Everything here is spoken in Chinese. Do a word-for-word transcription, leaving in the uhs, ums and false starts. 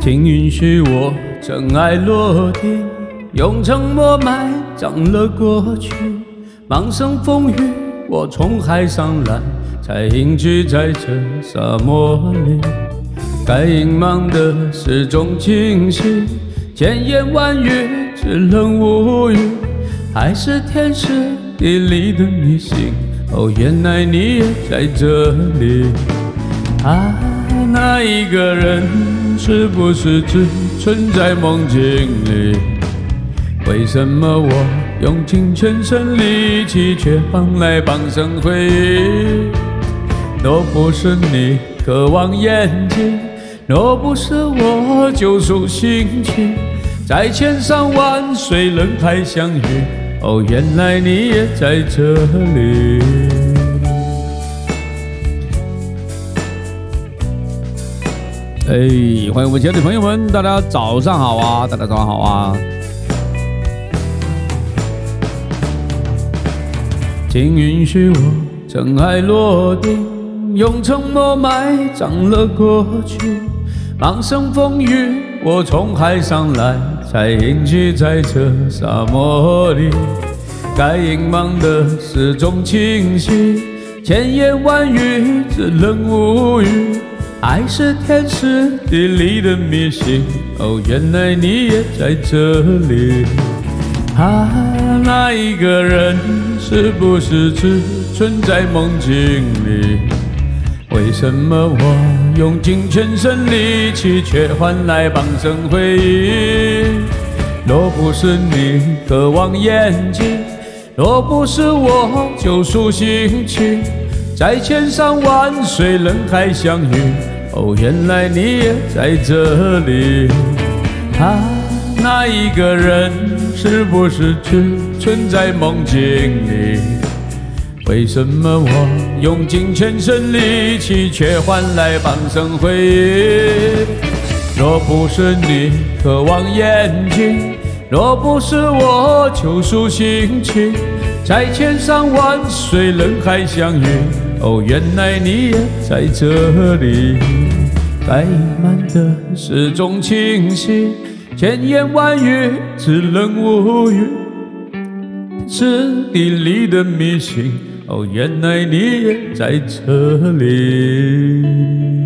请允许我尘埃落定，用沉默埋葬了过去。茫生风雨，我从海上来，才隐居在这沙漠里。该隐瞒的始终清晰，千言万语只能无语。爱是天时地利的迷信，哦，原来你也在这里。啊，那一个人是不是只存在梦境里？为什么我用尽全身力气，却换来半生回忆？若不是你渴望眼睛，若不是我救赎心情，在千山万水人海相遇，哦，原来你也在这里。哎，欢迎我们亲爱的朋友们，大家早上好啊！大家早上好啊！请允许我尘埃落定，用沉默埋葬了过去。茫生风雨，我从海上来，才隐居在这沙漠里。该隐瞒的始终清晰，千言万语只能无语。爱是天时地利的迷信，哦，原来你也在这里。啊，那一个人是不是只存在梦境里？为什么我用尽全身力气，却换来半生回忆？若不是你渴望眼睛，若不是我救赎心情，在千山万水人海相遇，哦，原来你也在这里。啊，那一个人是不是只存在梦境里？为什么我用尽全身力气，却换来半生回忆？若不是你渴望眼睛，若不是我救赎心情，在千山万水人海相遇，哦，原来你也在这里。该隐瞒的始终清晰，千言万语只能无语。是地利的迷信，哦，原来你也在这里。